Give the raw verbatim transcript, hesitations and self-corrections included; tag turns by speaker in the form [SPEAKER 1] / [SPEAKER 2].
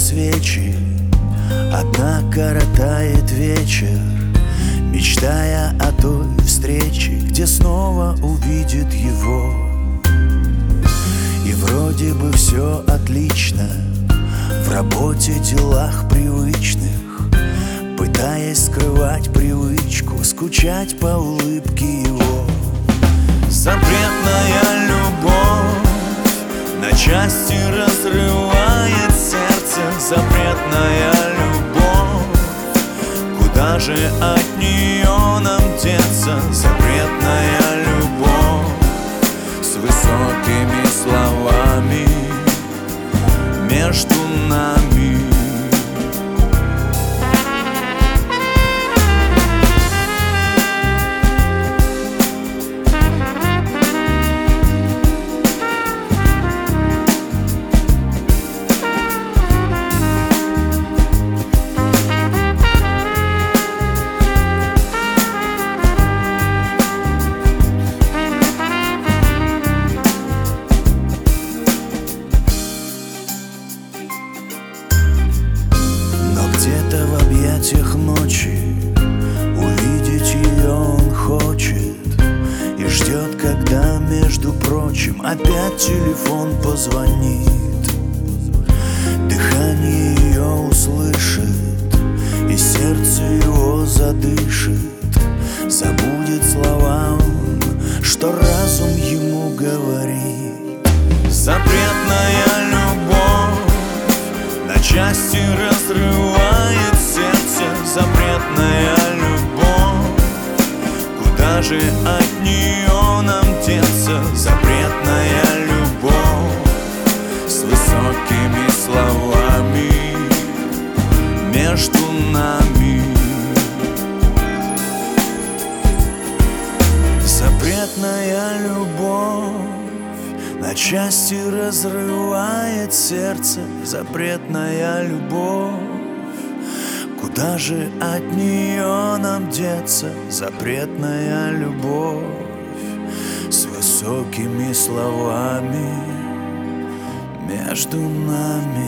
[SPEAKER 1] свечи, одна коротает вечер, мечтая о той встрече, где снова увидит его. И вроде бы все отлично, в работе, делах привычных, пытаясь скрывать привычку, скучать по улыбке его. Запретная любовь на части разрывает сердце. Запретная любовь, куда же от нее нам деться? Запретная любовь с высокими словами между нами. Где-то в объятиях ночи увидеть ее он хочет и ждет, когда, между прочим, опять телефон позвонит. Дыхание ее услышит, и сердце его задышит. Забудет слова он, что разум ему говорит. Запретная любовь на части разрывает сердце. Запретная любовь, куда же от нее нам деться? Запретная любовь с высокими словами между нами. Запретная любовь на части разрывает сердце. Запретная любовь, куда же от нее нам деться? Запретная любовь с высокими словами между нами.